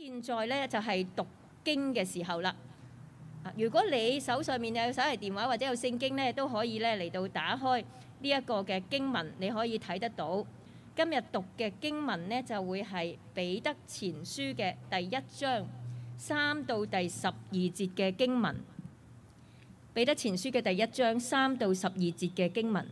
現在咧就係讀經嘅時候啦。如果你手上面有手提電話或者有聖經咧，都可以咧嚟到打開呢一個嘅經文，你可以睇得到。今日讀嘅經文呢，就會係彼得前書嘅第1章3到第12節嘅經文。彼得前書嘅第1章3到12節嘅經文。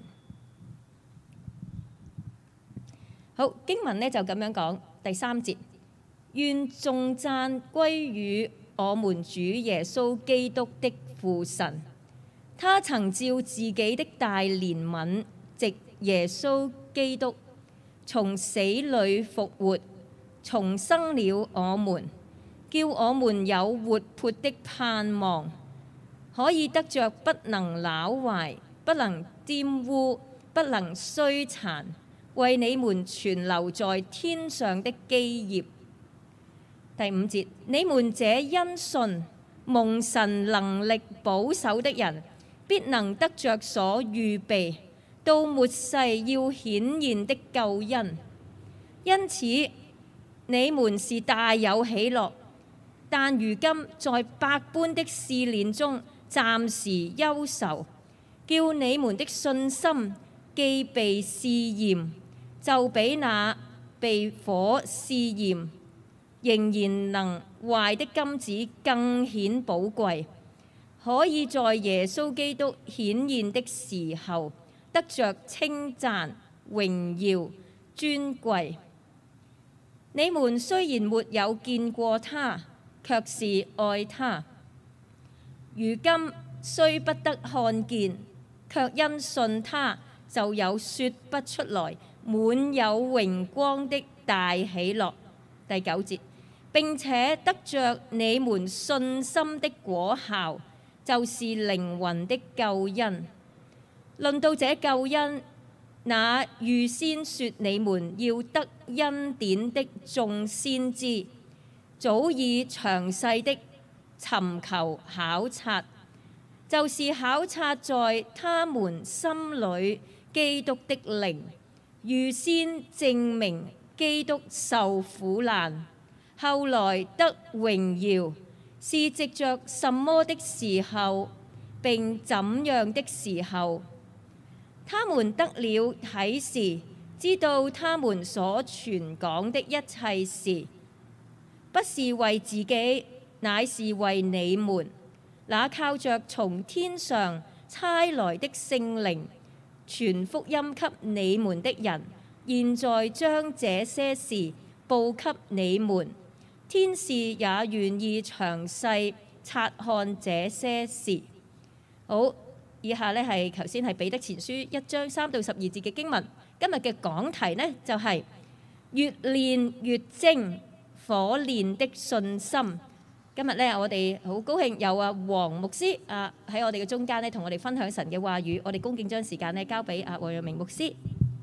好，經文呢就咁樣講，第3節。願頌讚歸於我們主耶穌基督的父神，他曾照自己的大憐憫，藉耶穌基督從死裏復活，重生了我們，叫我們有活潑的盼望，可以得着不能朽壞、不能玷污、不能衰殘，為你們存留在天上的基業。第5節，你們這因信蒙神能力保守的人，必能得着所預備到末世要顯現的救恩。因此你們是大有喜樂，但如今在百般的試煉中暫時憂愁，叫你們的信心既被試驗，就比那被火試驗仍然能壞的金子更顯寶貴，可以在耶穌基督顯現的時候得着稱讚、榮耀、尊貴。你們雖然沒有見過他，卻是愛他；如今雖不得看見，卻因信他，就有說不出來、滿有榮光的大喜樂。第9節。並且得着你們信心的果效，就是靈魂的救恩。論到這救恩，那預先說你們要得恩典的眾先知，早已詳細的尋求考察，就是考察在他們心裏基督的靈，預先證明基督受苦難，後來得榮耀，是藉着什麼的時候，並怎樣的時候，他們得了啟示，知道他們所傳講的一切事，不是為自己，乃是為你們。那靠着從天上差來的聖靈，傳福音給你們的人，現在將這些事報給你們。天使也願意詳細察看這些事。好，以下呢係頭先係彼得前書1章3到12節嘅經文。今日嘅講題呢就係越練越精，火煉的信心。今日呢我哋好高興有黃牧師喺我哋嘅中間呢同我哋分享神嘅話語。我哋恭敬將時間呢交俾黃耀明牧師。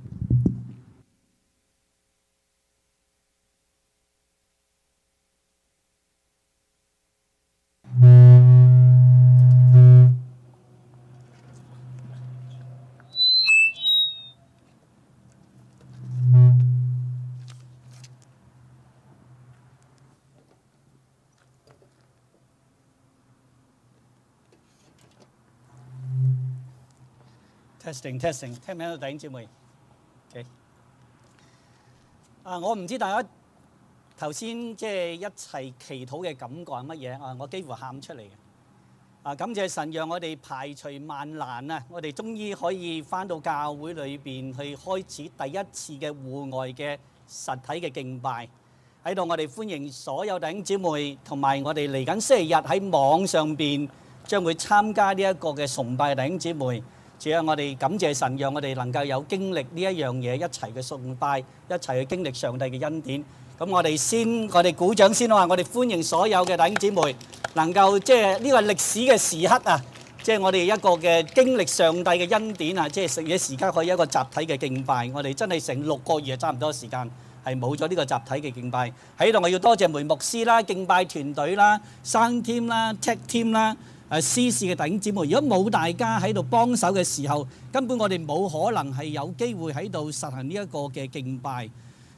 Testing， 聽唔聽到弟兄姊妹？OK。我唔知大家頭先即係一齊祈禱嘅感覺係乜嘢？我幾乎喊出嚟嘅。感謝神讓我哋排除萬難啊！我哋終於可以返到教會裏邊去開始第一次嘅戶外嘅實體嘅敬拜。喺度我哋歡迎所有弟兄姊妹，同埋我哋嚟緊星期日喺網上邊將會參加呢一個嘅崇拜嘅弟兄姊妹。主啊，我哋感謝神，讓我哋能夠有經歷呢一樣嘢，一齊嘅崇拜，一齊去經歷上帝嘅恩典。咁我哋鼓掌先啊！我哋歡迎所有嘅弟兄姊妹能夠即係呢個歷史嘅時刻啊！即係我哋一個嘅經歷上帝嘅恩典啊！即係食嘢時間可以一個集體嘅敬拜。我哋真係成6個月差唔多時間係冇咗呢個集體嘅敬拜。喺度我要多謝梅牧師啦、敬拜團隊啦、生 team 啦、tech team 啦。司事嘅弟兄姊妹，如果冇大家喺度幫手嘅時候，根本我哋冇可能係有機會喺度實行呢一個嘅敬拜。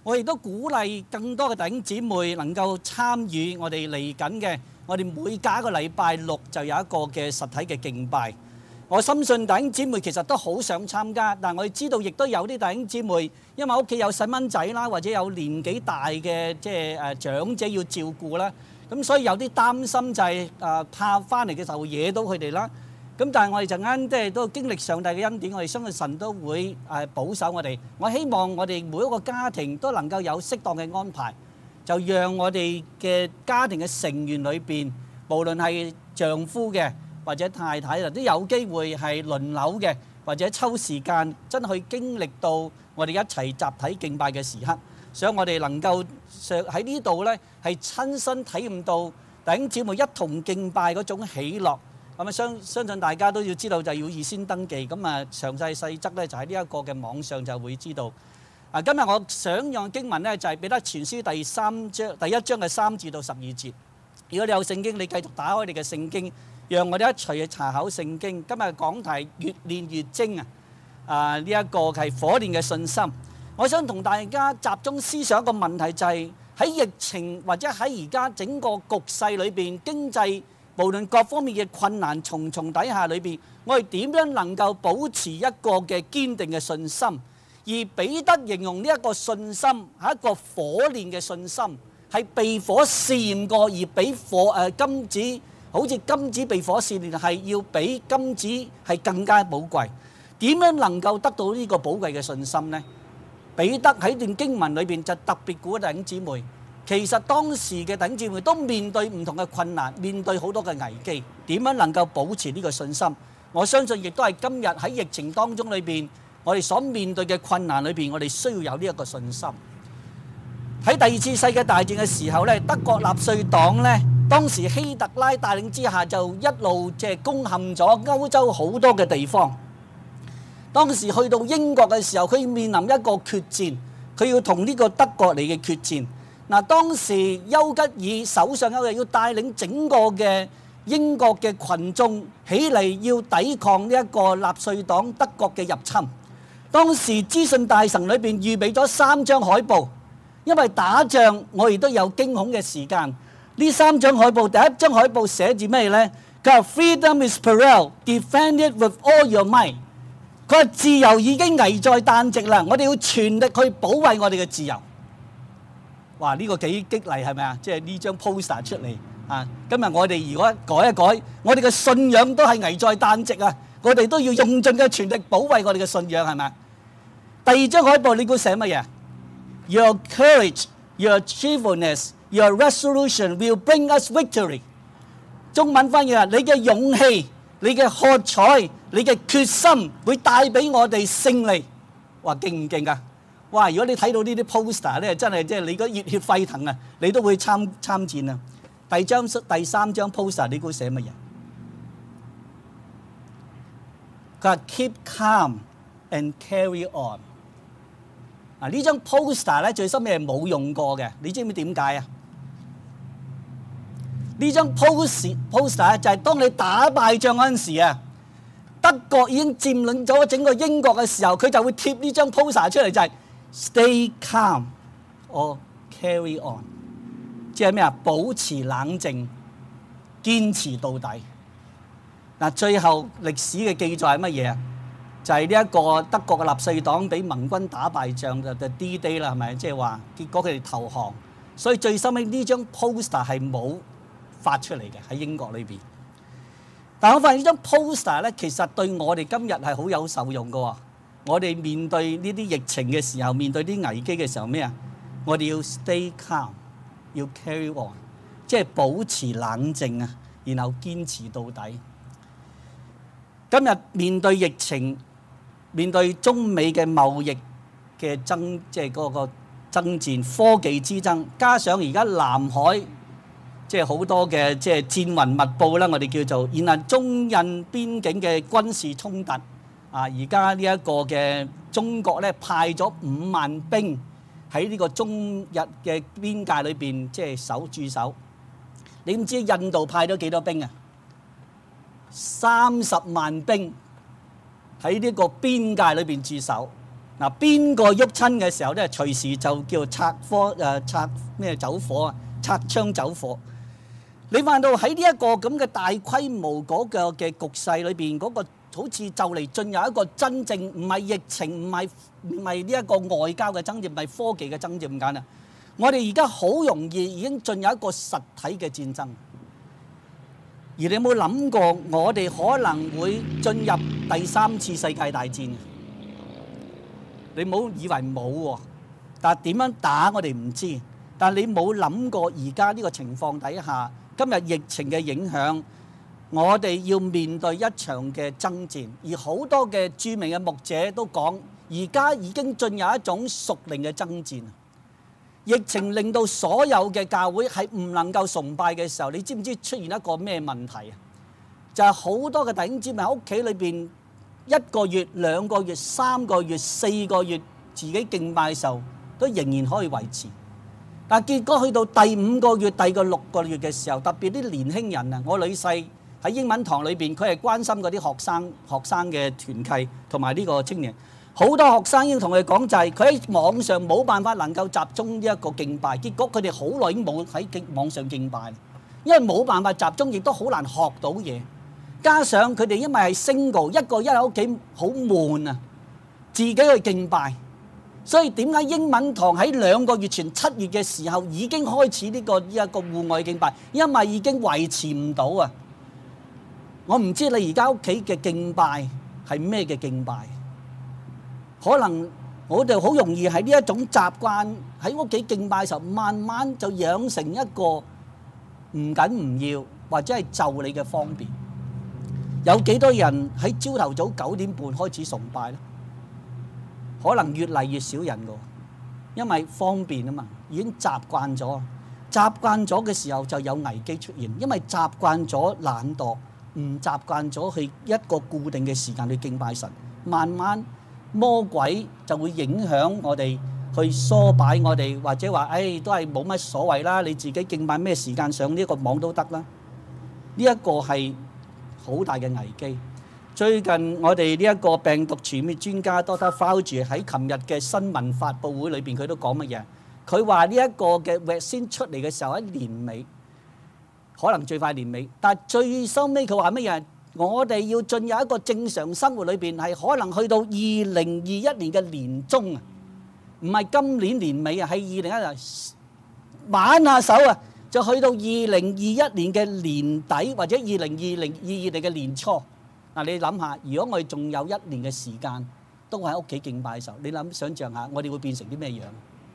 我亦都鼓勵更多嘅弟兄姊妹能夠參與我哋嚟緊嘅，我哋每隔一個禮拜六就有一個嘅實體嘅敬拜。我深信弟兄姊妹其實都好想參加，但我哋知道亦都有啲弟兄姊妹因為屋企有細蚊仔啦，或者有年紀大嘅即係長者要照顧啦，咁所以有啲擔心就係怕翻嚟嘅時候惹到佢哋啦。咁但係我哋陣間即係都經歷上帝嘅恩典，我哋相信神都會保守我哋。我希望我哋每一個家庭都能夠有適當嘅安排，就讓我哋嘅家庭嘅成員裏邊，無論係丈夫嘅或者太太都有機會係輪流嘅，或者抽時間真去經歷到我哋一齊集體敬拜嘅時刻。所以我哋能夠喺呢度呢係親身體驗到弟兄姊妹一同敬拜嗰種喜樂。咁啊，相信大家都要知道就要預先登記。咁啊，詳細細則咧就喺呢一個嘅網上就會知道。今日我想用經文咧就係彼得前書第1章嘅3至到12節。如果你有聖經，你繼續打開你嘅聖經，讓我哋一齊去查考聖經。今日講題越練越精啊！呢一個係火煉嘅信心。我想同大家集中思想一個問題，就係喺疫情或者喺而家整個局勢裏邊，經濟無論各方面嘅困難重重底下裏邊，我哋點樣能夠保持一個嘅堅定嘅信心？而彼得形容呢一個信心係一個火煉嘅信心，係被火試驗過，而比金子好似金子被火試煉，係要比金子係更加寶貴。點樣能夠得到呢個寶貴嘅信心呢？彼得喺段經文裏邊就特別鼓勵弟兄姊妹。其實當時嘅弟兄姊妹都面對唔同嘅困難，面對好多嘅危機，點樣能夠保持呢個信心？我相信亦都係今日喺疫情當中裏邊，我哋所面對嘅困難裏邊，我哋需要有呢一個信心。喺第二次世界大戰嘅時候咧，德國納粹黨咧，當時希特拉帶領之下就一路即係攻陷咗歐洲好多嘅地方。當時去到英國嘅時候，佢面臨一個決戰，佢要同呢個德國嚟嘅決戰。嗱，當時丘吉爾首相丘吉爾要帶領整個嘅英國嘅群眾起嚟，要抵抗呢一個納粹黨德國嘅入侵。當時資訊大臣裏邊預備咗3張海報，因為打仗我亦都有驚恐嘅時間。呢3張海報，第一張海報寫住咩呢？佢話 Freedom is peril, defend it with all your might。佢話自由已經危在旦夕啦，我哋要全力去保衛我哋嘅自由。哇！呢個幾激勵係咪啊？即係呢張 poster 出嚟啊！今日我哋如果改一改，我哋嘅信仰都係危在旦夕啊！我哋都要用盡嘅全力保衛我哋嘅信仰，係咪？第二張海報你估寫乜嘢？ Your courage, your cheerfulness, your resolution will bring us victory。中文翻譯啊，你嘅勇氣、你嘅喝彩、你嘅決心會帶俾我哋勝利。哇！勁唔勁啊？哇！如果你睇到呢啲 poster 咧，真係即係你個熱血沸騰啊，你都會參戰啊！第三張 poster 你估寫乜嘢？佢話 keep calm and carry on。呢張 poster 咧最深嘅係冇用過嘅，你知唔知點解啊？呢張 poster 就係當你打敗仗嗰陣時啊，德國已經佔領咗整個英國嘅時候，佢就會貼呢張 poster 出嚟，就係Stay calm or carry on， 即係咩啊？保持冷靜，堅持到底。嗱，最後歷史嘅記載係乜嘢啊？就係呢一個德國嘅納粹黨俾盟軍打敗仗就 D-Day 啦，係咪？即係話結果佢哋投降，所以最收尾呢張 poster 係冇發出嚟嘅喺英國裏邊。但我發現呢張 poster 咧，其實對我哋今日係好有受用嘅喎。我哋面對呢啲疫情嘅時候，面對啲危機嘅時候咩啊？我哋要 stay calm， 要 carry on， 即係保持冷靜啊，然後堅持到底。今日面對疫情，面對中美嘅貿易嘅即係嗰個爭戰、科技之爭，加上而家南海即係好多嘅即係戰雲密佈啦，我哋叫做，然後中印邊境嘅軍事衝突。而家呢一個嘅中國咧派咗5萬兵喺呢個中日嘅邊界裏邊，即係駐守。你唔知印度派咗幾多兵啊？30萬兵喺呢個邊界裏邊駐守。 嗱，邊個喐親嘅時候咧，隨時就叫拆咩走火啊，拆槍走火。你話到喺呢一個咁嘅大規模嗰個嘅局勢裏邊，嗰個好似就嚟進入一個真正唔係疫情，唔係呢一個外交嘅爭戰，唔係科技嘅爭戰咁簡單。我哋而家好容易已經進入一個實體嘅戰爭。而你有冇諗過，我哋可能會進入第3次世界大戰？你唔好以為冇喎，但係點樣打我哋唔知。但係你冇諗過而家呢個情況底下，今日疫情嘅影響，我哋要面對一場嘅爭戰。而好多嘅著名嘅牧者都講，而家已經進入一種屬靈嘅爭戰。疫情令到所有嘅教會係唔能夠崇拜嘅時候，你知唔知出現一個咩問題啊？就係好多嘅弟兄姊妹喺屋企裏邊1個月、2個月、3個月、4個月自己敬拜嘅時候，都仍然可以維持。但係結果去到第5個月、第6個月嘅時候，特別啲年輕人啊，我女婿喺英文堂裏邊，佢係關心嗰啲學生嘅團契同埋呢個青年。好多學生已經同佢講，就係佢喺網上冇辦法能夠集中呢一個敬拜，結果佢哋好耐已經冇喺網上敬拜，因為冇辦法集中，亦都好難學到嘢。加上佢哋因為係 single， 一個喺屋企好悶啊，自己去敬拜，所以點解英文堂喺2個月前7月嘅時候已經開始呢個戶外敬拜，因為已經維持唔到啊！我唔知你而家屋企嘅敬拜係咩嘅敬拜？可能我哋好容易喺呢一種習慣喺屋企敬拜嘅時候，慢慢就養成一個唔緊唔要或者係就你嘅方便。有幾多人喺朝頭早9點半開始崇拜呢？可能越嚟越少人㗎，因為方便啊嘛，已經習慣咗。習慣咗嘅時候就有危機出現，因為習慣咗懶惰，唔習慣咗去一個固定嘅時間去敬拜神，慢慢魔鬼就會影響我哋去唆擺我哋，或者話都係冇乜所謂啦，你自己敬拜咩時間上呢個網都得啦。呢一個係好大嘅危機。最近我哋呢一個病毒傳染專家 Dr. Fauci 喺琴日嘅新聞發佈會裏邊，佢都講乜嘢？佢話呢一個嘅 vaccine 出嚟嘅時候喺年尾，可能最快年尾，但係最收尾佢話乜嘢？我哋要進入一個正常生活裏邊，係可能去到2021年嘅年中啊，唔係今年年尾啊，係2021年挽下手啊，就去到2021年嘅年底或者2022年嘅年初。嗱，你諗下，如果我哋仲有1年嘅時間都喺屋企敬拜嘅時候，你想象下，我哋會變成啲咩樣？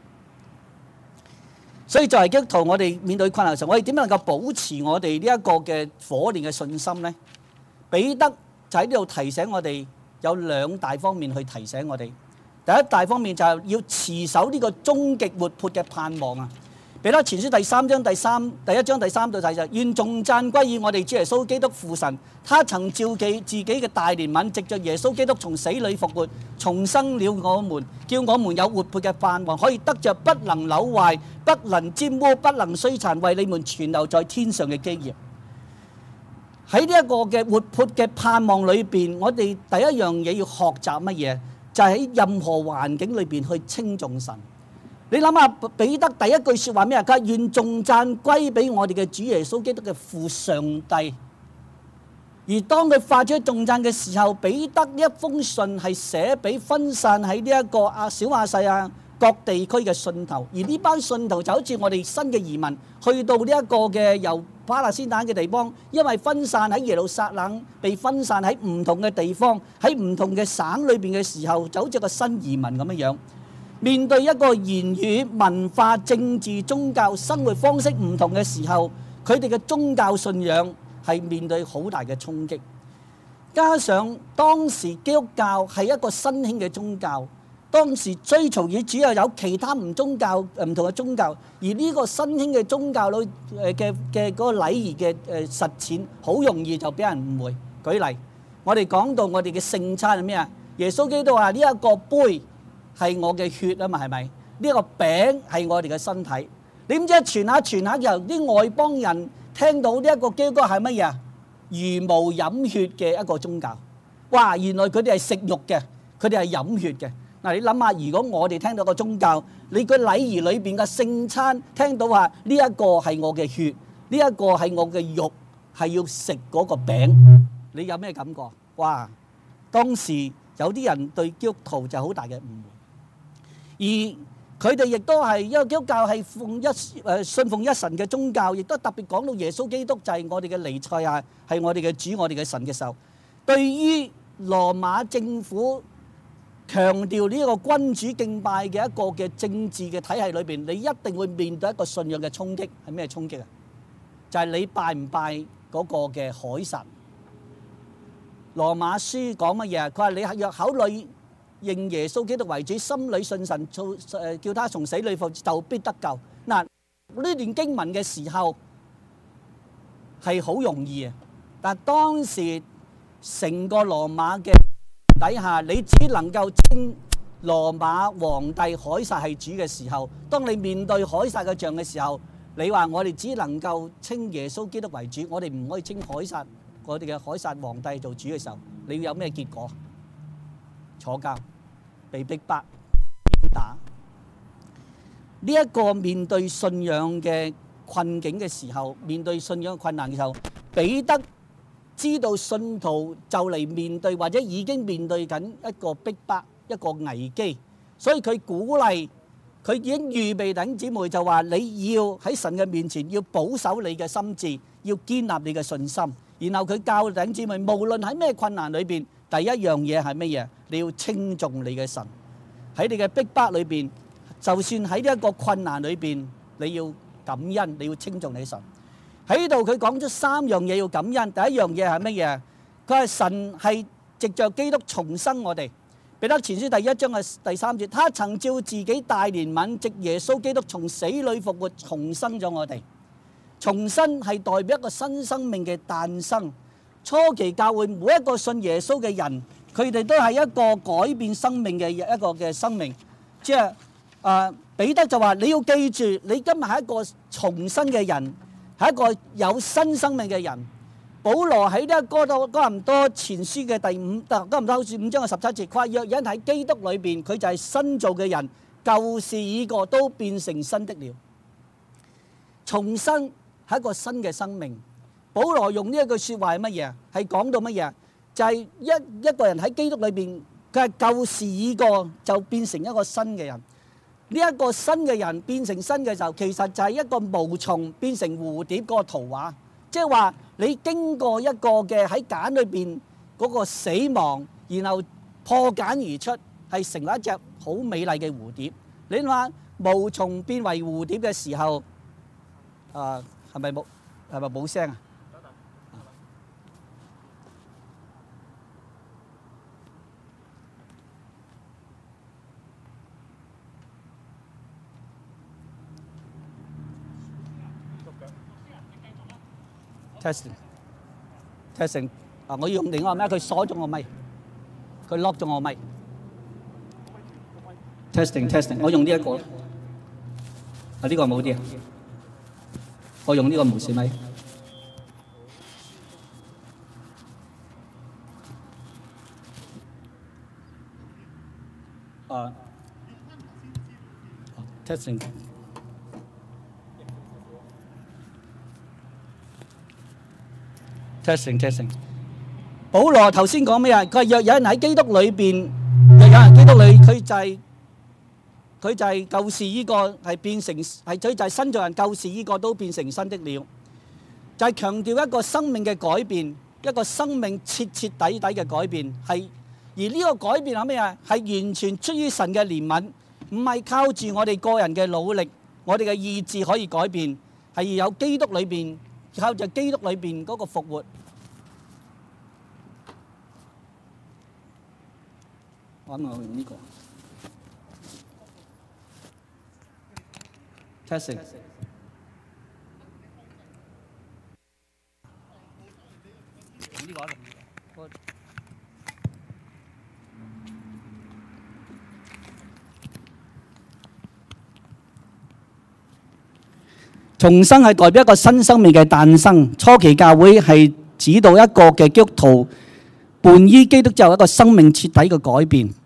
所以作為基督徒，我哋面對困難嘅時候，我哋點樣能夠保持我哋呢一個嘅火煉嘅信心呢？彼得就喺呢度提醒我哋，有2大方面去提醒我哋。第一大方面就係要持守呢個終極活潑嘅盼望啊！彼得前書第1章第3到第4，願頌讚歸於我哋主耶穌基督父神，他曾照記自己嘅大憐憫，藉着耶穌基督從死裏復活，重生了我們，叫我們有活潑嘅盼望，可以得着不能朽壞、不能沾污、不能衰殘，為你們存留在天上嘅基業。喺呢一個嘅活潑嘅盼望裏邊，我哋第一樣嘢要學習乜嘢？就係喺任何環境裏邊去稱頌神。你諗下，彼得第一句説話咩啊？佢話願頌讚歸俾我哋嘅主耶穌基督嘅父上帝。而當佢發出頌讚嘅時候，彼得呢一封信係寫俾分散喺呢一個小亞細亞各地區嘅信徒，而呢班信徒就好似我哋新嘅移民去到呢一個嘅由巴勒斯坦嘅地方，因為分散喺耶路撒冷，被分散喺唔同嘅地方，喺唔同嘅省裏邊嘅時候，就好似個新移民咁樣樣。面對一個言語、文化、政治、宗教、生活方式唔同嘅時候，佢哋嘅宗教信仰係面對好大嘅衝擊。加上當時基督教係一個新興嘅宗教，當時追隨與主又有其他唔同嘅宗教，而呢個新興嘅宗教嘅嗰個禮儀嘅實踐，好容易就俾人誤會。舉例，我哋講到我哋嘅聖餐係咩啊？耶穌基督話呢一個杯係我嘅血啊嘛，係咪？呢個餅係我哋嘅身體。你唔知傳下由啲外邦人聽到呢一個基督係乜嘢啊？茹毛飲血嘅一個宗教。哇！原來佢哋係食肉嘅，佢哋係飲血嘅。 嗱，你諗下，如果我哋聽到個宗教，你個禮儀裏邊嘅聖餐，聽到話呢一個係我嘅血，呢一個係我嘅肉，係要食嗰個餅，你有咩感覺？哇！當時有啲人對基督徒就好大嘅誤會，而佢哋亦都係因為基督教係信奉一神嘅宗教，亦都特別講到耶穌基督就係我哋嘅彌賽亞，係我哋嘅主，我哋嘅神嘅時候，對於羅馬政府強調呢一個君主敬拜嘅一個嘅政治嘅體系裏邊，你一定會面對一個信仰嘅衝擊。係咩衝擊啊？就係你拜唔拜嗰個嘅凱撒？羅馬書講乜嘢？佢話你若口裏認耶穌基督為主，心裏信神，叫他從死裏復活，就必得救。嗱，呢段經文嘅時候係好容易啊，但當時成個羅馬嘅底下，你只能夠稱羅馬皇帝凱撒係主嘅時候，當你面對凱撒嘅像嘅時候，你話我哋只能夠稱耶穌基督為主，我哋唔可以稱凱撒，我哋嘅凱撒皇帝做主嘅時候，你要有咩結果？坐監、被逼迫、鞭打。呢一個面對信仰嘅困境嘅時候，面對信仰嘅困難嘅時候，彼得知道信徒就嚟面對或者已經面對緊一個逼迫、一個危機，所以佢鼓勵，佢已經預備弟兄姊妹就話：你要喺神嘅面前要保守你嘅心智，要堅立你嘅信心。然後佢教弟兄姊妹，無論喺咩困難裏邊，第一樣嘢係乜嘢？你要稱頌你嘅神。喺你嘅逼迫裏邊，就算喺呢一個困難裏邊，你要感恩，你要稱頌你神。喺度佢講咗三樣嘢要感恩。第一樣嘢係乜嘢？佢係神係藉着基督重生我哋。彼得前書第1章嘅第3節，他曾照自己大憐憫，藉耶穌基督從死裏復活，重生咗我哋。重生係代表一個新生命嘅誕生。初期教會每一個信耶穌嘅人，佢哋都係一個改變生命嘅一個嘅生命。即係彼得就話：你要記住，你今日係一個重生嘅人，係一個有新生命嘅人。保羅喺呢一個哥林多前書嘅哥林多5章嘅17節，佢話：若人喺基督裏邊，佢就係新造嘅人，舊事已過，都變成新的了。重生係一個新嘅生命。保羅用呢一句説話係乜嘢？係講到乜嘢？就係一個人喺基督裏邊，佢係舊事已過，就變成一個新嘅人。呢一個新嘅人變成新嘅時候，其實就係一個毛蟲變成蝴蝶嗰個圖畫。即係話你經過一個嘅喺繭裏邊嗰個死亡，然後破繭而出，係成為一隻好美麗嘅蝴蝶。你諗下毛蟲變為蝴蝶嘅時候，係咪冇聲啊？testing， 我要用另外咩？佢鎖咗我咪，佢 lock 咗我咪。testing， 我用呢一個。呢個冇啲啊，我用呢個無線咪。testing。testing。保羅頭先講咩啊？佢話若有人喺基督裏邊，若有人基督裏，佢就係舊事已過，係變成係佢就係新造人，舊事已過都變成新的了。就係強調一個生命嘅改變，一個生命徹徹底底嘅改變。係而呢個改變係咩啊？係完全出於神嘅憐憫，唔係靠住我哋個人嘅努力，我哋嘅意志可以改變，係有基督裏邊。靠住基督裏邊嗰個復活，我諗我用呢個 testing。呢個重生係代表一個新生命嘅誕生。初期教會係指導一個嘅基督徒叛依基督之後一個生命徹底嘅改變。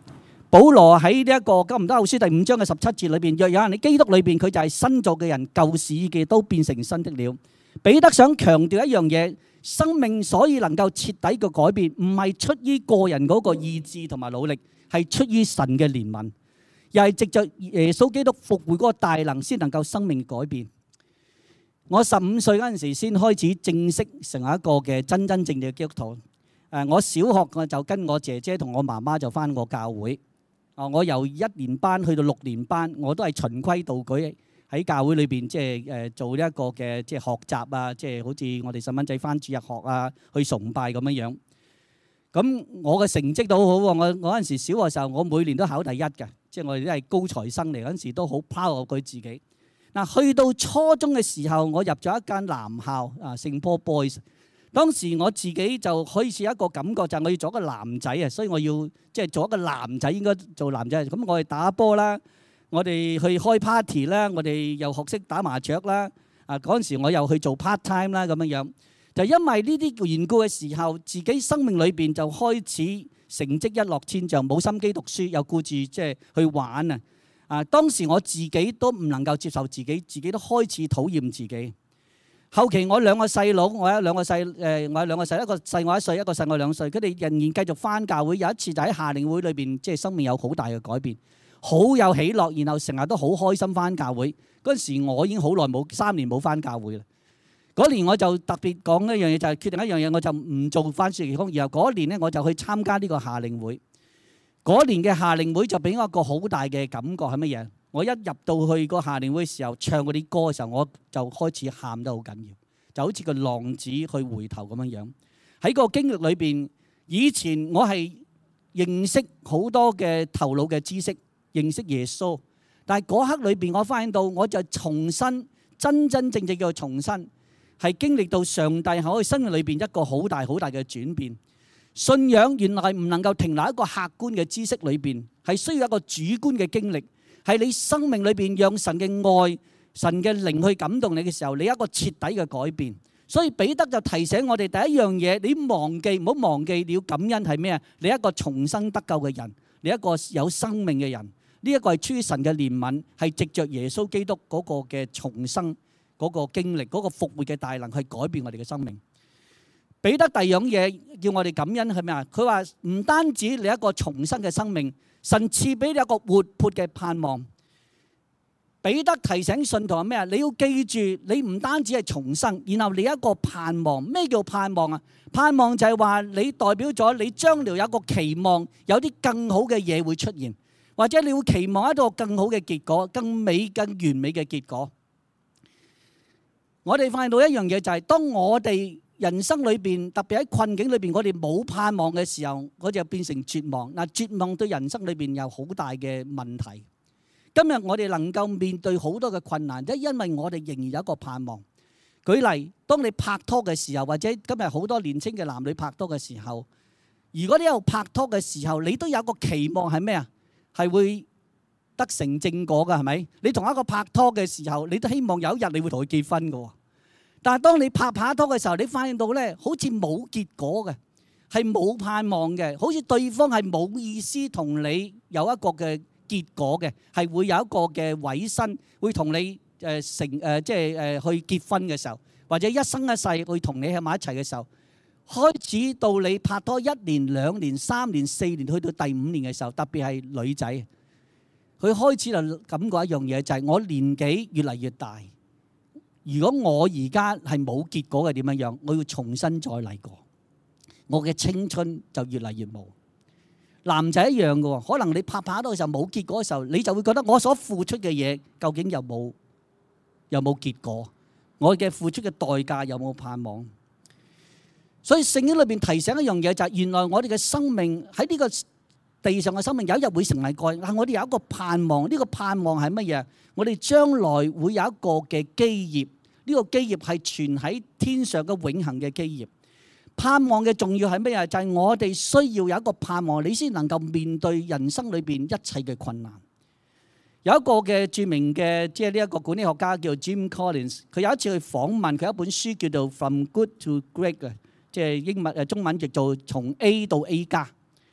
保羅喺呢一個哥林多後書第5章嘅17節裏邊，若有人喺基督裏邊，佢就係新造嘅人，舊事嘅都變成新的了。彼得想強調一樣嘢，生命所以能夠徹底嘅改變，唔係出於個人嗰個意志同埋努力，係出於神嘅憐憫，又係藉着耶穌基督復活嗰個大能，先能夠生命改變。我15歲嗰陣時先開始正式成為一個嘅真正嘅基督徒。我小學我就跟我姐姐同我媽媽就返過教會。我由1年班去到6年班，我都係循規蹈矩喺教會裏邊，即係做呢一個嘅即係學習啊，即係好似我哋細蚊仔返主日學啊，去崇拜咁樣樣。咁我嘅成績都好好喎。我嗰陣時小學嘅時候，我每年都考第一嘅，即係我哋都係高材生嚟。嗰陣時都好 proud 佢自己。嗱，去到初中嘅時候，我入咗一間男校聖保 Boys。當時我自己就開始一個感覺，就係我要做一個男仔啊，所以我要即係做一個男仔應該做男仔。咁我哋打波啦，我哋去開 party 啦，我哋又學識打麻雀啦。嗰陣時我又去做 part time 啦咁樣樣。就因為呢啲緣故嘅時候，自己生命裏邊就開始成績一落千丈，冇心機讀書，又顧住即係去玩啊！當時我自己都唔能夠接受自己，自己都開始討厭自己。後期我兩個細佬，我有兩個細，一個細我1歲，一個細我2歲，佢哋仍然繼續返教會。有一次就喺夏令會裏邊，即係生命有好大嘅改變，好有喜樂，然後成日都好開心返教會。嗰陣時我已經好耐冇3年冇返教會啦。嗰年我就特別講一樣嘢，就係決定一樣嘢，我就唔做返暑期工。然後嗰年咧，我就去參加呢個夏令會。嗰年嘅夏令會就俾我一個好大嘅感覺係乜嘢？我一入到去個夏令會嘅時候，唱嗰啲歌嘅時候，我就開始喊得好緊要，就好似個浪子去回頭咁樣樣。喺個經歷裏邊，以前我係認識好多嘅頭腦嘅知識，認識耶穌，但係嗰刻裏邊，我發現到我就重新真正叫重新，係經歷到上帝喺我生命裏邊一個好大嘅轉變。信仰原來唔能夠停留喺一個客觀嘅知識裏邊，係需要一個主觀嘅經歷。係你生命裏邊讓神嘅愛、神嘅靈去感動你嘅時候，你有一個徹底嘅改變。所以彼得就提醒我哋第一樣嘢，你唔好忘記你要感恩係咩啊？你一個重生得救嘅人，你一個有生命嘅人，呢一個係出於神嘅憐憫，係藉着耶穌基督嗰個嘅重生嗰個經歷，嗰個復活嘅大能去改變我哋嘅生命。彼得第二樣嘢叫我哋感恩係咩啊？佢話唔單止你一個重生嘅生命，神賜俾你一個活潑嘅盼望。彼得提醒信徒係咩啊？你要記住，你唔單止係重生，然後你一個盼望。咩叫盼望啊？盼望就係話你代表咗你將來有一個期望，有啲更好嘅嘢會出現，或者你會期望一個更好嘅結果，更美、更完美嘅結果。我哋發現到一樣嘢就係，當我哋人生裏邊，特別喺困境裏邊，我哋冇盼望嘅時候，我就變成絕望。嗱，絕望對人生裏邊有好大嘅問題。今日我哋能夠面對好多嘅困難，即係因為我哋仍然有一個盼望。舉例，當你拍拖嘅時候，或者今日好多年輕嘅男女拍拖嘅時候，如果你有拍拖嘅時候，你都有一個期望係咩啊？係會得成正果㗎，係咪？你同一個拍拖嘅時候，你都希望有一日你會同佢結婚㗎。但係當你拍拖嘅時候，你發現到咧，好似冇結果嘅，係冇盼望嘅，好似對方係冇意思同你有一個嘅結果嘅，係會有一個嘅委身，會同你去結婚嘅時候，或者一生一世會同你喺埋一齊嘅時候，開始到你拍拖1年、2年、3年、4年，去到第5年嘅時候，特別係女仔，佢開始就感覺一樣嘢，就係我年紀越嚟越大。如果我而家係冇結果嘅點樣樣，我要重新再嚟過，我嘅青春就越嚟越冇。男仔一樣嘅喎，可能你拍拖嘅時候冇結果嘅時候，你就會覺得我所付出嘅嘢究竟有冇結果？我嘅付出嘅代價有冇盼望？所以聖經裏邊提醒一樣嘢就係，原來我哋嘅生命喺呢個地上嘅生命有一日會成為過，但係我哋有一個盼望。呢個盼望係乜嘢？我哋將來會有一個嘅基業，呢個基業係存喺天上嘅永恆嘅基業。盼望嘅重要係咩啊？就係我哋需要有一個盼望，你先能夠面對人生裏邊一切嘅困難。有一個嘅著名嘅即係呢一個管理學家叫 Jim Collins， 佢有一次去訪問，佢有一本書叫做 From Good to Great 嘅，即係中文譯做從 A 到 A 加。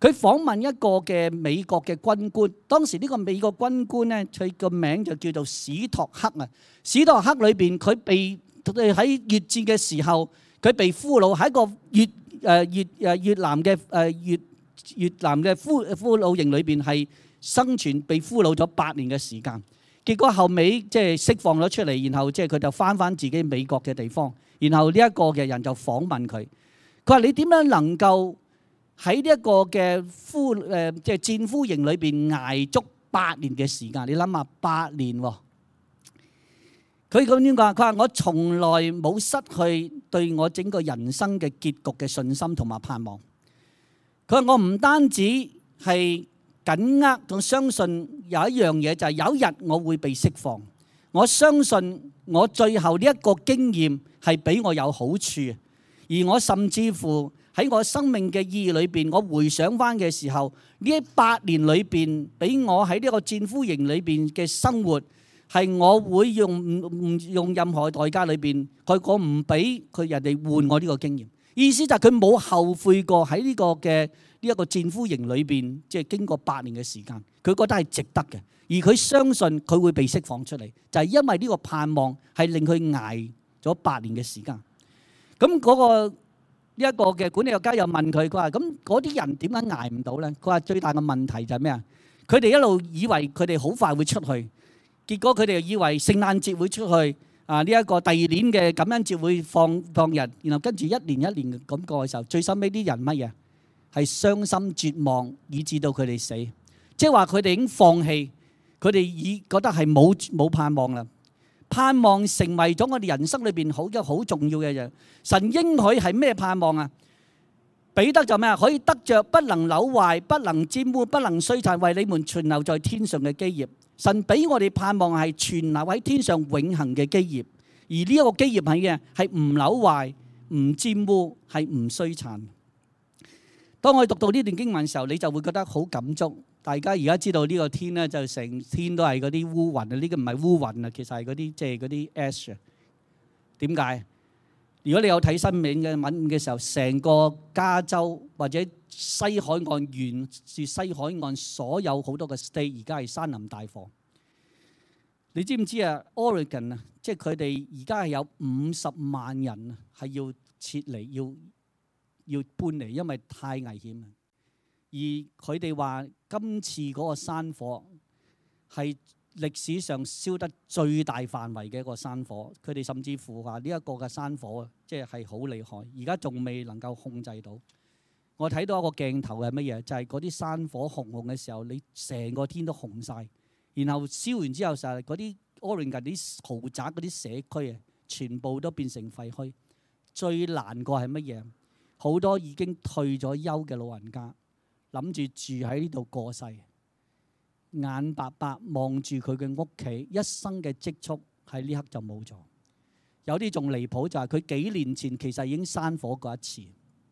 佢訪問一個嘅美國嘅軍官，當時呢個美國軍官咧，佢個名就叫做史托克啊。史托克裏邊佢喺越戰嘅時候，佢被俘虜喺一個越南嘅越南嘅俘虜營裏邊係生存被俘虜咗8年嘅時間。結果後尾即係釋放咗出嚟，然後即係佢就翻自己美國嘅地方。然後呢一個嘅人就訪問佢，佢話：你點樣能夠喺呢一個嘅即係戰俘營裏邊捱足8年嘅時間？你諗下8年喎。佢咁樣講，佢話：我從來冇失去對我整個人生嘅結局嘅信心同埋盼望。佢話：我唔單止係緊握同相信有一樣嘢，就係有一日我會被釋放。我相信我最後呢一個經驗係俾我有好處，而我甚至乎喺我生命嘅意義裏邊，我回想翻嘅時候，呢8年裏邊俾我喺呢個戰俘營裏邊嘅生活，係我會用任何代價裏邊，我唔俾佢人哋換我呢個經驗。意思就係佢冇後悔過喺呢個嘅呢一個戰俘營裏邊，即係經過8年嘅時間，佢覺得係值得嘅。而佢相信佢會被釋放出嚟，就係因為呢個盼望係令佢捱咗8年嘅時間。咁嗰個呢一個嘅管理學家又問佢，佢話：咁嗰啲人點解捱唔到咧？佢話最大嘅問題就係咩啊？佢哋一路以為佢哋好快會出去，結果佢哋又以為聖誕節會出去啊，呢一個第2年嘅感恩節會放日，然後跟住一年咁過嘅時候，最收尾啲人乜嘢係傷心絕望，以致到佢哋死。即係話佢哋已經放棄。佢哋已覺得係冇盼望啦，盼望成為咗我哋人生裏邊好重要嘅嘢。神應許係咩盼望啊？彼得就咩啊？可以得着不能朽壞、不能沾污、不能衰殘，為你們存留在天上嘅基業。神俾我哋盼望係存留喺天上永恆嘅基業，而呢一個基業係嘅係唔朽壞、唔沾污、係唔衰殘。當我哋讀到呢段經文嘅時候，你就會覺得好感觸。大家而家知道呢個天咧，就成天都係嗰啲烏雲啊！呢個唔係烏雲啊，其實係嗰啲即係嗰啲 ash 啊。點解？如果你有睇新聞嘅文嘅時候，成個加州或者西海岸沿住西海岸所有好多嘅 state 而家係山林大火。你知唔知啊 ？Oregon 啊，即係佢哋而家係有50萬人啊，係要撤離，要搬嚟，因為太危險啊！而佢哋話今次嗰個山火係歷史上燒得最大範圍嘅一個山火，佢哋甚至乎話呢一個嘅山火即係好厲害，而家仲未能夠控制到。我睇到一個鏡頭係乜嘢？就係嗰啲山火紅嘅時候，你成個天都紅晒，然後燒完之後就係嗰啲 Oregon 啲豪宅嗰啲社區啊，全部都變成廢墟。最難過係乜嘢？好多已經退咗休嘅老人家，諗住住喺呢度過世，眼白白望住佢嘅屋企，一生嘅積蓄喺呢刻就冇咗。有啲仲離譜，就係佢幾年前其實已經山火過一次，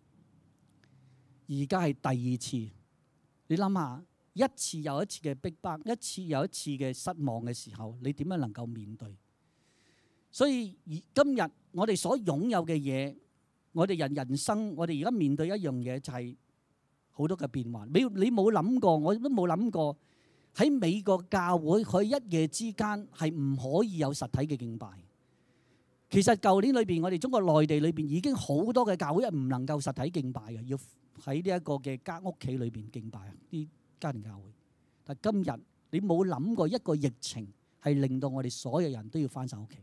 而家係第2次。你諗下，一次又一次嘅逼迫，一次又一次嘅失望嘅時候，你點樣能夠面對？所以今日我哋所擁有嘅嘢，我哋人生，我哋而家面對一樣嘢就係好多嘅變幻。你冇諗過，我都冇諗過喺美國教會佢一夜之間係唔可以有實體嘅敬拜。其實舊年裏邊，我哋中國內地裏邊已經好多嘅教會唔能夠實體敬拜嘅，要喺呢一個嘅屋企裏邊敬拜啲家庭教會。但今日你冇諗過一個疫情係令到我哋所有人都要返晒屋企。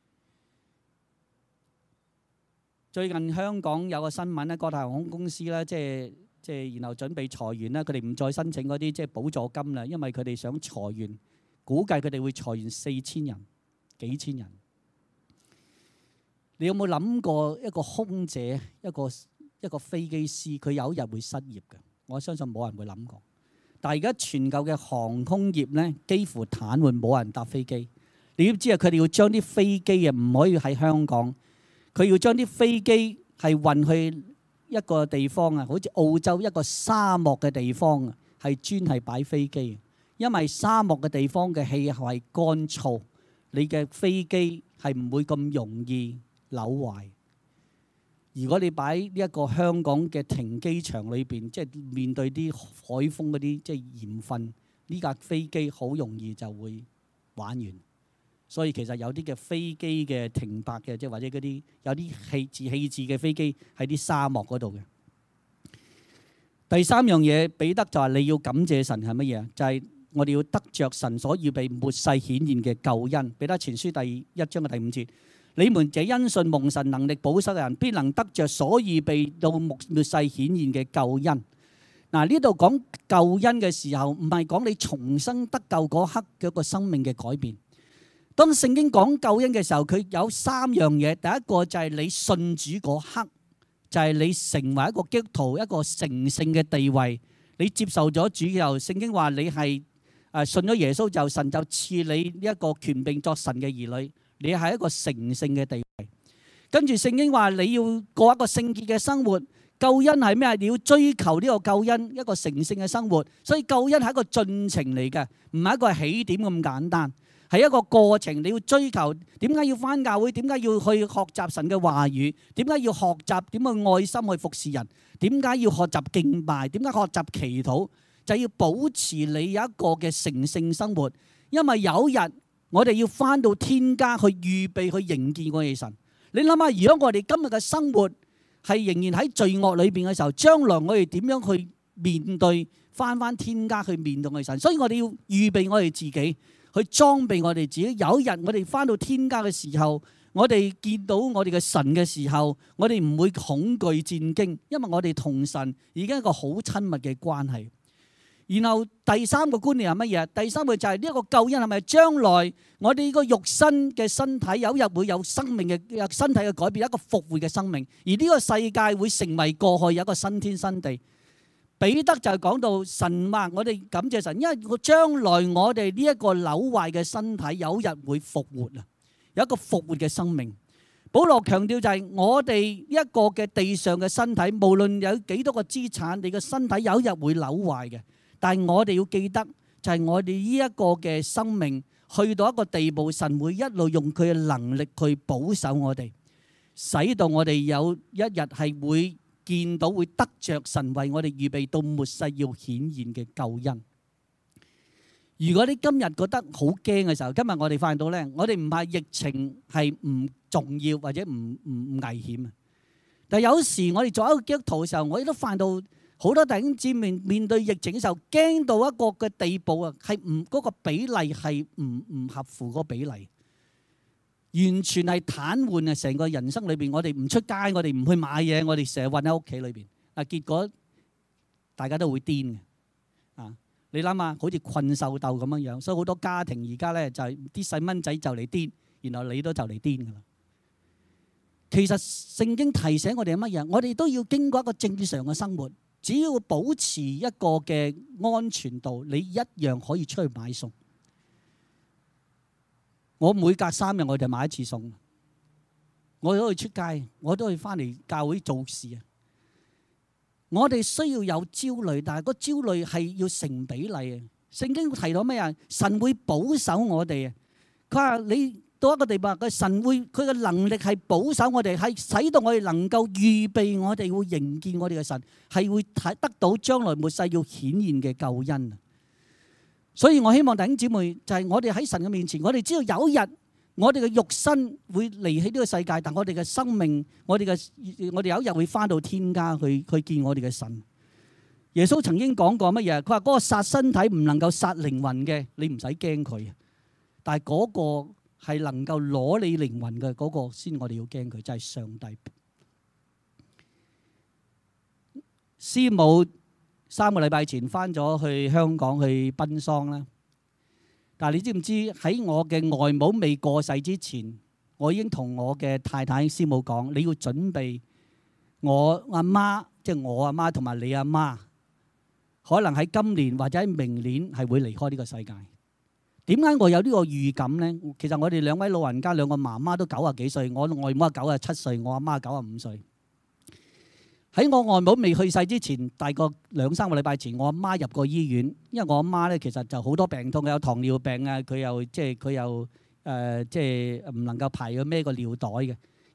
最近香港有個新聞咧，國泰航空公司咧，即係然後準備裁員啦，佢哋唔再申請嗰啲即係補助金啦，因為佢哋想裁員，估計佢哋會裁員4000人、幾千人。你有冇諗過一個空姐、一個飛機師，佢有一日會失業嘅？我相信冇人會諗過。但係而家全球嘅航空業咧，幾乎癱瘓，冇人搭飛機。你都知啊，佢哋要將啲飛機啊唔可以喺香港，佢要將啲飛機係運去一個地方啊，好似澳洲一個沙漠嘅地方啊，係專係擺飛機。因為沙漠嘅地方嘅氣候係乾燥，你嘅飛機係唔會咁容易扭壞。 如果你擺呢一個香港嘅停機場裏邊，即係面對啲海風嗰啲即係鹽分，呢架飛機好容易就會玩完。所以其實有啲嘅飛機嘅停泊嘅，即係或者嗰啲有啲棄置嘅飛機喺啲沙漠嗰度嘅。第三樣嘢，彼得就話你要感謝神係乜嘢？就係我哋要得着神所預備末世顯現嘅救恩。彼得前書第1章嘅第5節，你們這因信蒙神能力保守嘅人，必能得着所預備到末世顯現嘅救恩。嗱，呢度講救恩嘅時候，唔係講你重生得救嗰刻嘅一個生命嘅改變。當聖經講救恩嘅時候，佢有3樣嘢。第一個就係你信主嗰刻，就係你成為一個基督徒，一個成聖嘅地位。你接受咗主之後，聖經話你係信咗耶穌就神就賜你呢一個權柄作神嘅兒女，你係一個成聖嘅地位。跟住聖經話你要過一個聖潔嘅生活。救恩係咩？你要追求呢個救恩，一個成聖嘅生活。所以救恩係一個進程嚟嘅，唔係一個起點咁簡單。係一個過程，你要追求。點解要返教會？點解要去學習神嘅話語？點解要學習點去愛心去服侍人？點解要學習敬拜？點解學習祈禱？就要保持你有一個嘅成聖生活。因為有日我哋要返到天家去預備去迎見我哋神。你諗下，如果我哋今日嘅生活係仍然喺罪惡裏邊嘅時候，將來我哋點樣去面對返天家去面對我哋神？所以我哋要預備我哋自己。去裝備我哋自己，有一日我哋返到天家嘅時候，我哋見到我哋嘅神嘅時候，我哋唔會恐懼戰驚，因為我哋同神已經係一個好親密嘅關係。然後第三個觀念係乜嘢？第三個就係呢一個救恩係咪將來我哋呢個肉身嘅身體有一日會有生命嘅身體嘅改變，一個復活嘅生命，而呢個世界會成為過去有一個新天新地。彼得就係講到神話，我哋感謝神，因為將來我哋呢一個朽壞嘅身體有日會復活啊，有一個復活嘅生命。保羅強調就係我哋一個嘅地上嘅身體，無論有幾多個資產，你嘅身體有日會朽壞嘅。但係我哋要記得，就係我哋呢一個嘅生命去到一個地步，神會一路用佢嘅能力去保守我哋，使到我哋有一日係會見到會得着神為我哋預備到末世要顯現嘅救恩。如果你今日覺得好驚嘅時候，今日我哋發現到咧，我哋唔係疫情係唔重要或者唔危險啊。但係有時我哋做一個基督徒嘅時候，我亦都發現到好多弟兄姊妹面對疫情嘅時候，驚到一個嘅地步啊，係唔嗰個比例係唔合乎嗰個比例。完全係癱瘓啊！成個人生裏邊，我哋唔出街，我哋唔去買嘢，我哋成日韞喺屋企裏邊。啊，結果大家都會癲嘅啊！你諗下，好似困獸鬥咁樣樣，所以好多家庭而家咧就係啲細蚊仔就嚟癲，然後你都就嚟癲噶啦。其實聖經提醒我哋係乜嘢？我哋都要經過一個正常嘅生活，只要保持一個嘅安全度，你一樣可以出去買餸。我每隔3日我就買一次餸，我都去出街，我都去翻嚟教會做事啊！我哋需要有焦慮，但係個焦慮係要成比例啊！聖經提到咩啊？神會保守我哋啊！佢話你到一個地步，佢神會佢嘅能力係保守我哋，係使到我哋能夠預備我哋會迎見我哋嘅神，係會得到將來末世要顯現嘅救恩啊！所以我希望弟兄姊妹就係我哋喺神嘅面前，我哋知道有一日我哋嘅肉身會離棄呢個世界，但我哋嘅生命，我哋有一日會翻到天家去見我哋嘅神。耶穌曾經講過乜嘢？佢話嗰個殺身體唔能夠殺靈魂嘅，你唔使驚佢。但係嗰個係能夠攞你靈魂嘅嗰個先，我哋要驚佢，就係上帝。師母3個禮拜前翻咗去香港去奔喪啦，但係你知唔知喺我嘅外母未過世之前，我已經同我嘅太太師母講，你要準備我阿媽，即係我阿媽同埋你阿媽，可能喺今年或者喺明年係會離開呢個世界。點解我有呢個預感呢？其實我哋2位老人家2個媽媽都90幾歲，我外母97歲，我阿媽95歲。喺我外母未去世之前，大概2-3個禮拜前，我阿媽入過醫院，因為我阿媽咧其實就好多病痛，有糖尿病啊，佢又唔能夠排佢孭個尿袋嘅，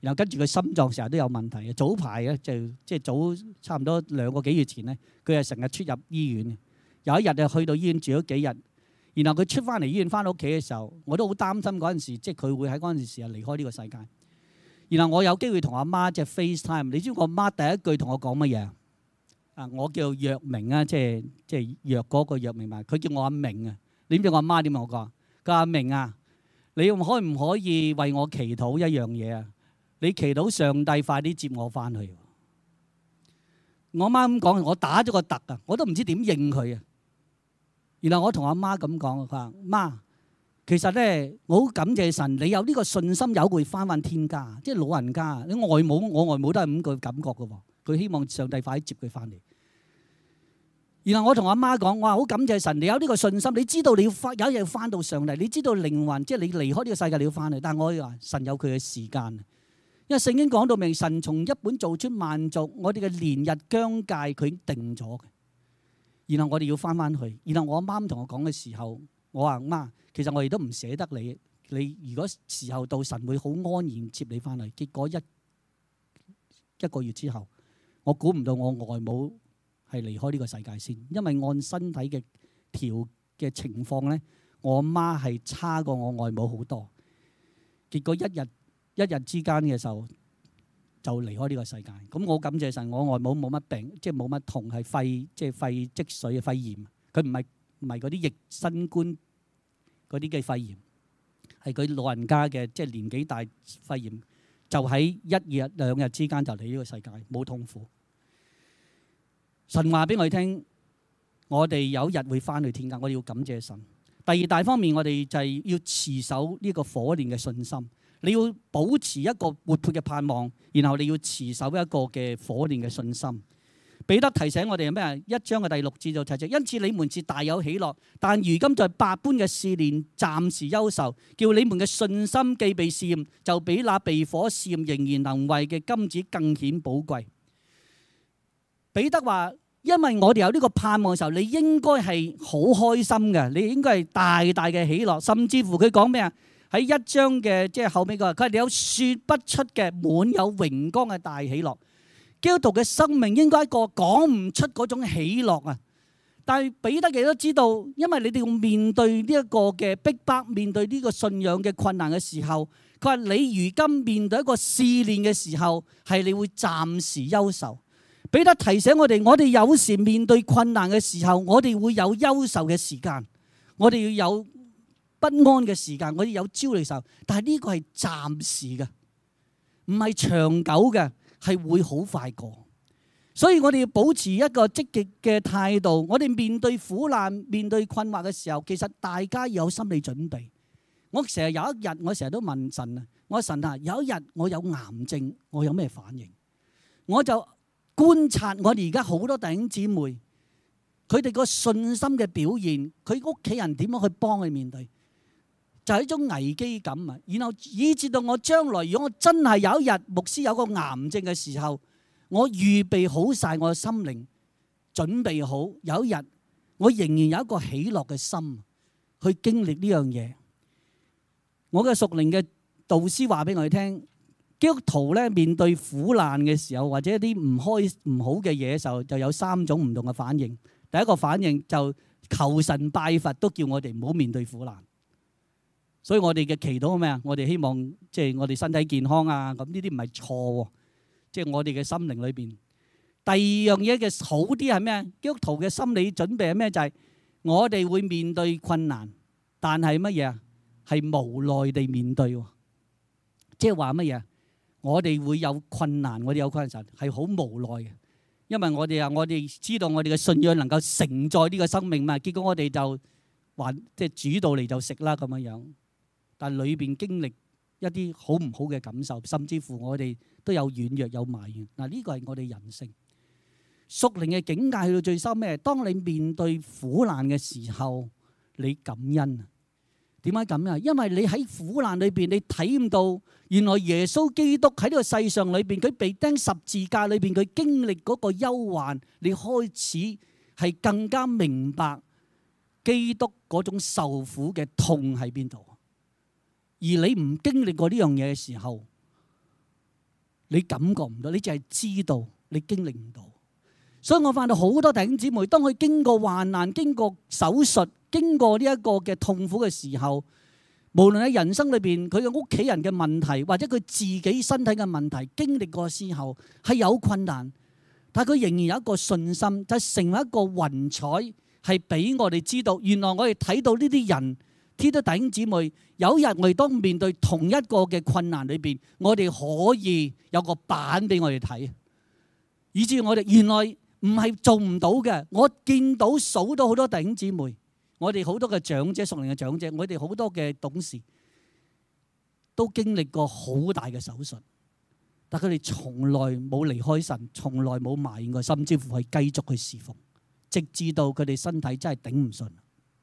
然後跟住佢心臟成日都有問題嘅。早排咧即係早差唔多2個幾月前咧，佢係成日出入醫院嘅。有一日就去到醫院住咗幾日，然後佢出翻嚟醫院翻到屋企嘅時候，我都好擔心嗰陣時，即係佢會喺嗰陣時離開呢個世界。然後我有機會同阿媽即係 FaceTime，你知唔知我媽第一句同我講乜嘢啊？我叫藥明啊，即係藥嗰個藥明嘛，佢叫我阿明啊。你知唔知我阿媽點同我講？佢話阿明啊，你可唔可以為我祈禱一樣嘢啊？你祈禱上帝快啲接我翻去。我阿媽咁講，我打咗個突啊，我都唔知點應佢啊。然後我同阿媽咁講，佢話媽，其實咧我好感謝神，你有呢個信心，有會翻天家，即係老人家。你外母，我外母都係咁個感覺嘅喎，佢希望上帝快啲接佢翻嚟。然後我同阿媽講，我話好感謝神，你有呢個信心，你知道你要有一日要翻到上帝，你知道靈魂即係你離開呢個世界你要翻嚟。但係我話神有佢嘅時間，因為聖經講到明，神從一本造出萬族，我哋嘅年日疆界佢已經定咗嘅。然後我哋要翻去，然後我阿媽同我講嘅時候，我話媽，其實我哋都唔捨得你。你如果時候到，神會好安然接你翻嚟。結果一個月之後，我估唔到我外母係離開呢個世界先，因為按身體嘅情況咧，我阿媽係差過我外母好多。結果一日之間嘅時候就離開呢個世界。咁我感謝神，我外母冇乜病，即係冇乜痛，係肺積水嘅肺炎。佢唔係嗰啲疫新冠嗰啲嘅肺炎，係佢老人家嘅即係年紀大肺炎，就喺1日2日之間就離呢個世界，冇痛苦。神話俾我哋聽，我哋有一日會翻去天家，我哋要感謝神。第二大方面，我哋就係要持守呢個火煉嘅信心。你要保持一個活潑嘅盼望，然後你要持守一個嘅火煉嘅信心。彼得提醒我哋係咩啊？1章嘅第6節就提出，因此你們是大有喜樂，但如今在百般嘅試煉暫時憂愁，叫你們嘅信心既被試驗，就比那被火試驗仍然能為嘅金子更顯寶貴。彼得話，因為我哋有呢個盼望嘅時候，你應該係好開心嘅，你應該係大大嘅喜樂，甚至乎佢講咩啊？喺1章嘅即係後尾佢話，佢哋有說不出嘅滿有榮光嘅大喜樂。基督徒嘅生命應該係一個講唔出嗰種喜樂啊！但係彼得亦都知道，因為你哋要面對呢一個嘅逼迫，面對呢個信仰嘅困難嘅時候，佢話你如今面對一個試煉嘅時候，係你會暫時憂愁。彼得提醒我哋有時面對困難嘅時候，我哋會有憂愁嘅時間，我哋要有不安嘅時間，我哋有焦慮嘅時候，但係呢個係暫時嘅，唔係長久嘅，係會好快過。所以我哋要保持一個積極嘅態度。我哋面對苦難、面對困惑嘅時候，其實大家要有心理準備。我成日有一日，我成日都問神啊，我話神啊，有一日我有癌症，我有咩反應？我就觀察我哋而家好多弟兄姊妹，佢哋個信心嘅表現，佢屋企人點樣去幫佢面對？就係一種危機感啊！然後以至到我將來，如果我真係有一日牧師有個癌症嘅時候，我預備好晒我嘅心靈，準備好有一日我仍然有一個喜樂嘅心去經歷呢樣嘢。我嘅屬靈嘅導師話俾我哋聽，基督徒咧面對苦難嘅時候，或者一啲唔好嘅嘢嘅時候，就有3種唔同嘅反應。第一個反應就求神拜佛，都叫我哋唔好面對苦難。所以我哋嘅祈禱係咩啊？我哋希望即係我哋身體健康啊！咁呢啲唔係錯喎，即係我哋嘅心靈裏邊。第二樣嘢嘅好啲係咩啊？基督徒嘅心理準備係咩？就係我哋會面對困難，但係乜嘢啊？係無奈地面對喎。即係話乜嘢啊？我哋會有困難，我哋有困難係好無奈嘅，因為我哋知道我哋嘅信仰能夠承載呢個生命嘛。結果我哋就還即係煮到嚟就食啦咁樣樣。但係裏邊經歷一啲好唔好嘅感受，甚至乎我哋都有軟弱有埋怨。嗱，呢個係我哋人性。屬靈嘅境界去到最深咩？當你面對苦難嘅時候，你感恩。點解感恩？因為你喺苦難裏邊，你睇唔到原來耶穌基督喺呢個世上裏邊，佢被釘十字架裏邊，佢經歷嗰個憂患，你開始係更加明白基督嗰種受苦嘅痛喺邊度。而你唔經歷過呢樣嘢嘅時候， 你感覺唔到，你淨係知道，你經歷唔到。所以我發現好多弟兄姊妹，當佢經過患難、經過手術、經過呢一個嘅痛苦嘅時候，無論喺人生裏邊佢嘅屋企人嘅問題，或者佢自己身體嘅問題，經歷過之後係有困難，但係佢仍然有一個信心，就係成為一個雲彩，係俾我哋知道，原來我哋睇到呢啲人，睇到弟兄姊妹，有一日我哋當面對同一個嘅困難裏邊，我哋可以有個板俾我哋睇，以至我哋原來唔係做唔到嘅。我見到數到好多弟兄姊妹，我哋好多嘅長者、屬靈嘅長者，我哋好多嘅董事都經歷過好大嘅手術，但佢哋從來冇離開神，從來冇埋怨過，甚至乎係繼續去侍奉，直至到佢哋身體真係頂唔順。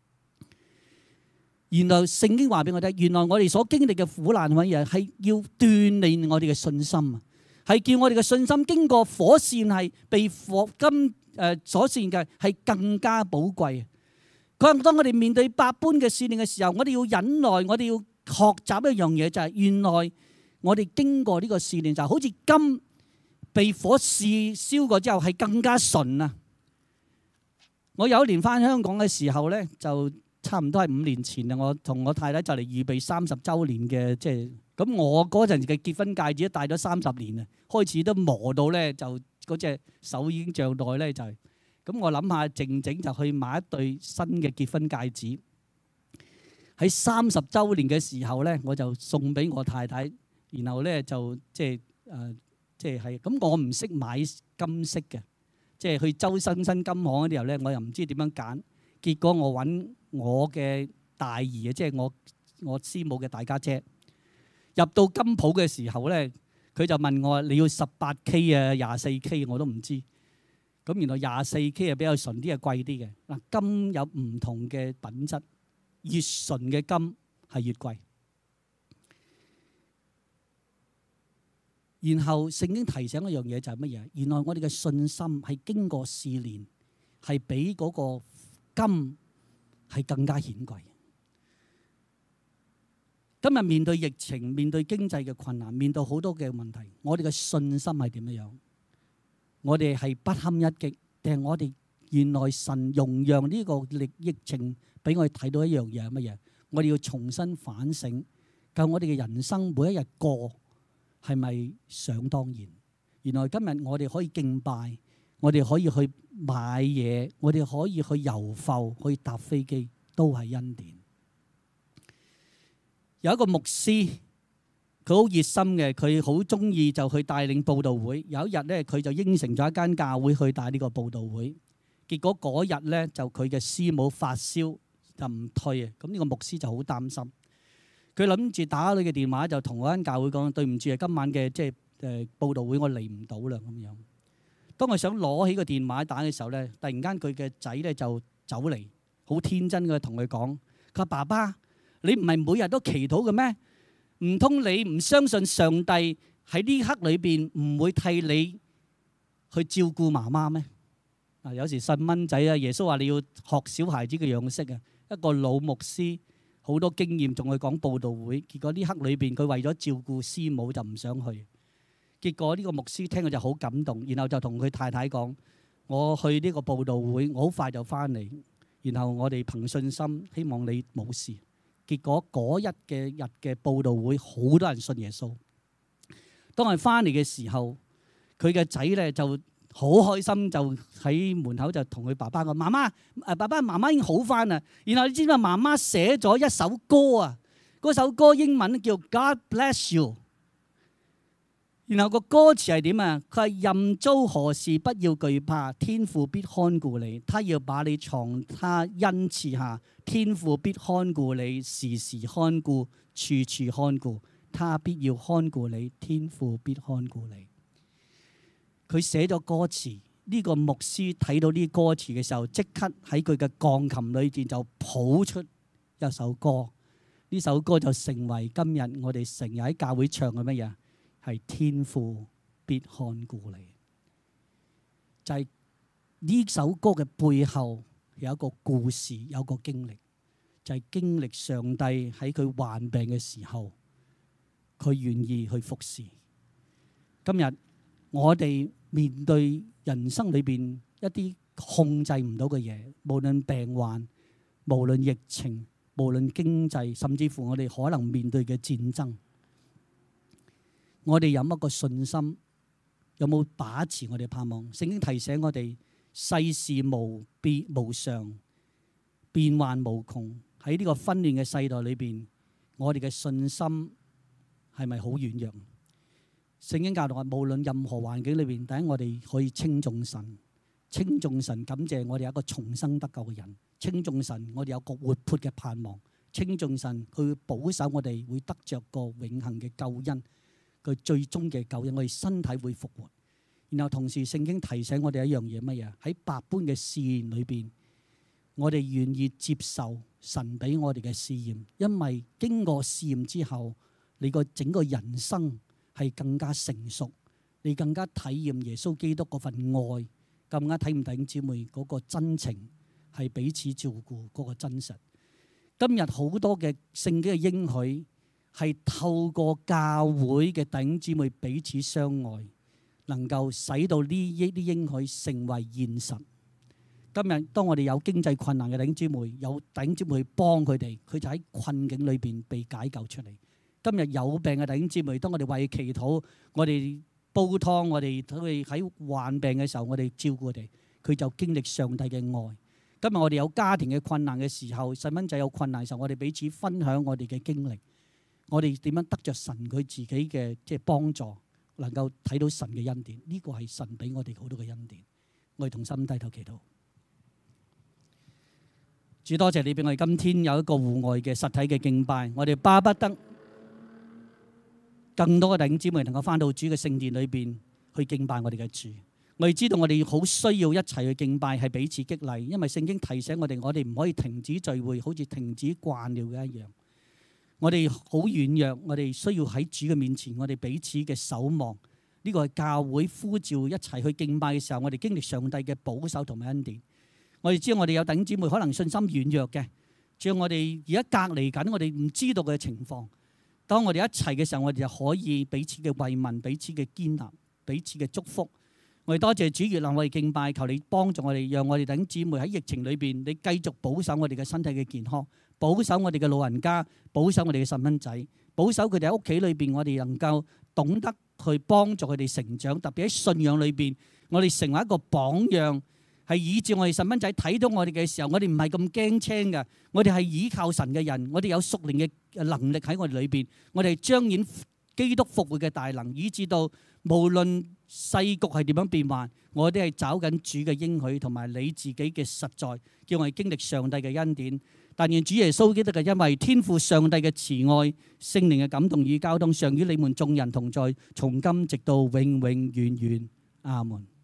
原來聖經話俾我聽，原來我哋所經歷嘅苦難係要鍛鍊我哋嘅信心啊，係叫我哋嘅信心經過火線，係被火金所線嘅，係更加寶貴。佢話當我哋面對百般嘅試煉嘅時候，我哋要忍耐，我哋要學習一樣嘢，就係原來我哋經過呢個試煉，就好似金被火燒過之後係更加純啊！我有一年翻香港嘅時候咧，就差唔多係5年前啊，我同我太太就嚟預備30週年嘅，即係咁我嗰陣嘅結婚戒指都戴咗30年啊，開始都磨到咧，就嗰隻手已經脹袋咧，就係咁。我諗下靜靜就去買一對新嘅結婚戒指，喺30週年嘅時候咧，我就送俾我太太，然後咧就即係咁，我唔識買金飾嘅，即係去周生金行嗰啲時候咧，我又唔知點樣揀，結果我揾我嘅大姨啊，即係我師母嘅大家姐，入到金鋪嘅時候咧，佢就問我你要18K 啊，24K 我都唔知。咁原來24K 係比較純啲，係貴啲嘅。嗱，金有唔同嘅品質，越純嘅金係越貴。然後聖經提醒一樣嘢就係乜嘢？原來我哋嘅信心係經過試煉，係比嗰個金係更加顯貴。今日面對疫情、面對經濟嘅困難、面對好多嘅問題，我哋嘅信心係點樣？我哋係不堪一擊，定係我哋原來神容讓呢個疫情俾我哋睇到一樣嘢係乜嘢？我哋要重新反省，究竟我哋嘅人生每一日過係咪想當然？原來今日我哋可以敬拜，我哋可以去買嘢，我哋可以去遊埠，可以搭飛機，都係恩典。有一個牧師，佢好熱心嘅，佢好中意就去帶領佈道會。有一日咧，佢就應承咗一間教會去帶呢個佈道會。結果嗰日咧，就佢嘅師母發燒就唔退啊。咁呢個牧師就好擔心，佢諗住打你嘅電話就同嗰間教會講：對唔住啊，今晚嘅即係佈道會我嚟唔到啦咁樣。當佢想攞起個電話打嘅時候咧，突然間佢嘅仔咧就走嚟，好天真嘅同佢講：佢話爸爸，你唔係每日都祈禱嘅咩？唔通你唔相信上帝喺呢刻裏邊唔會替你去照顧媽媽咩？啊，有時細蚊仔啊，耶穌話你要學小孩子嘅樣式啊。一個老牧師好多經驗，仲去講佈道會，結果呢刻裏邊佢為咗照顧師母就唔想去。結果呢個牧師聽佢就好感動，然後就同佢太太講：我去呢個佈道會，我好快就翻嚟，然後我哋憑信心希望你冇事。結果嗰日嘅佈道會，好多人信耶穌。當佢翻嚟嘅時候，佢嘅仔咧就好開心，就喺門口就同佢爸爸講：媽媽，爸爸媽媽已經好翻啦。然後你知唔知媽媽寫咗一首歌啊？嗰首歌英文叫 God Bless You。然後個歌詞係點啊？佢係任遭何事不要懼怕，天父必看顧你，他要把你藏他恩賜下，天父必看顧你，時時看顧，處處看顧，他必要看顧你，天父必看顧你。佢寫咗歌詞，呢個牧師睇到呢歌詞嘅時候，即刻喺佢嘅鋼琴裏邊就譜出一首歌。呢首歌就成為今日我哋成日喺教會唱嘅乜嘢？係天父必看顧你。就係呢首歌嘅背後有一個故事，有一個經歷，就係經歷上帝喺佢患病嘅時候，佢願意去服侍。 今日我哋面對人生裏邊一啲控制唔到嘅嘢，無論病患，無論疫情，無論經濟，甚至乎我哋可能面對嘅戰爭，我哋有一個信心，有冇把持我哋盼望？聖經提醒我哋，世事無常，變幻無窮。喺呢個紛亂嘅世代裏邊，我哋嘅信心係咪好軟弱？聖經教導話，無論任何環境裏邊，第一我哋可以稱頌神，稱頌神，感謝我哋有一個重生得救嘅人，稱頌神，我哋有個活潑嘅盼望，稱頌神，佢會保守我哋會得着個永恆嘅救恩，佢最終嘅救恩，我哋身體會復活。然後同時聖經提醒我哋一樣嘢，乜嘢？喺百般嘅試驗裏邊，我哋願意接受神俾我哋嘅試驗，因為經過試驗之後，你個整個人生係更加成熟，你更加體驗耶穌基督嗰份愛，更加睇唔弟兄姊妹嗰個真情，係彼此照顧嗰個真實。今日好多嘅聖經嘅應許係透過教會嘅弟兄姊妹彼此相愛，能夠使到呢啲應許成為現實。今日當我哋有經濟困難嘅弟兄姊妹，有弟兄姊妹去幫佢哋，佢就喺困境裏邊被解救出嚟。今日有病嘅弟兄姊妹，當我哋為佢祈禱，我哋煲湯，我哋喺患病嘅時候，我哋照顧佢哋，佢就經歷上帝嘅愛。今日我哋有家庭嘅困難嘅時候，細蚊仔有困難嘅時候，我哋彼此分享我哋嘅經歷，我哋點樣得着神佢自己嘅幫助，能夠睇到神嘅恩典。呢個係神俾我哋好多嘅恩典。我哋同心低頭祈禱。主，多謝你俾我哋今天有一個戶外嘅實體嘅敬拜，我哋巴不得更多嘅弟兄姊妹能夠翻到主嘅聖殿裏邊去敬拜我哋嘅主。我哋知道我哋好需要一齊去敬拜，係彼此激勵，因為聖經提醒我哋唔可以停止聚會，好似停止慣了嘅一樣。我哋好軟弱，我哋需要喺主嘅面前，我哋彼此嘅守望。呢個係教會呼召一齊去敬拜嘅時候，我哋經歷上帝嘅保守同埋恩典。我哋知道我哋有弟兄姊妹可能信心軟弱嘅，只要我哋而家隔離緊，我哋唔知道嘅情況。當我哋一齊嘅時候，我哋就可以彼此嘅慰問、彼此嘅堅立、彼此嘅祝福。我哋多謝主悅納我哋敬拜，求你幫助我哋，讓我哋弟兄姊妹喺疫情裏邊，你繼續保守我哋嘅身體嘅健康，保守我哋嘅老人家，保守我哋嘅細蚊仔，保守佢哋喺屋企裏邊，我哋能夠懂得去幫助佢哋成長，特別喺信仰裏邊，我哋成為一個榜樣。係以致我哋細蚊仔睇到我哋嘅時候，我哋唔係咁驚青嘅，我哋係倚靠神嘅人，我哋有屬靈嘅能力喺我哋裏邊，我哋係彰顯基督復活嘅大能，以致到無論世局係點樣變幻，我哋係找緊主嘅應許同埋你自己嘅實在，叫我哋經歷上帝嘅恩典。但願主耶穌基督嘅恩惠、天父上帝嘅慈愛、聖靈嘅感動與交通，常與你們眾人同在，從今直到永永遠遠。阿門。